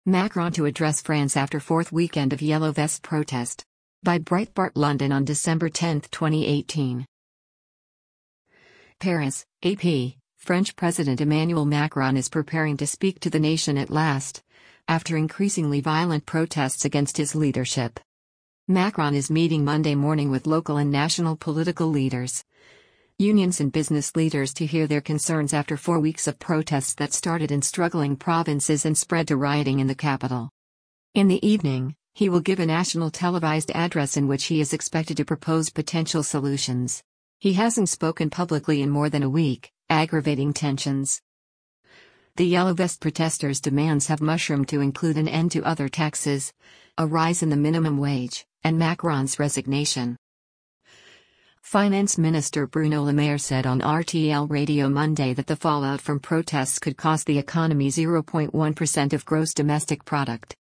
Macron to address France after fourth weekend of Yellow Vest protest. By Breitbart London on December 10, 2018. Paris, AP. French President Emmanuel Macron is preparing to speak to the nation at last, after increasingly violent protests against his leadership. Macron is meeting Monday morning with local and national political leaders, unions and business leaders to hear their concerns after 4 weeks of protests that started in struggling provinces and spread to rioting in the capital. In the evening, he will give a national televised address in which he is expected to propose potential solutions. He hasn't spoken publicly in more than a week, aggravating tensions. The Yellow Vest protesters' demands have mushroomed to include an end to other taxes, a rise in the minimum wage, and Macron's resignation. Finance Minister Bruno Le Maire said on RTL Radio Monday that the fallout from protests could cost the economy 0.1% of gross domestic product.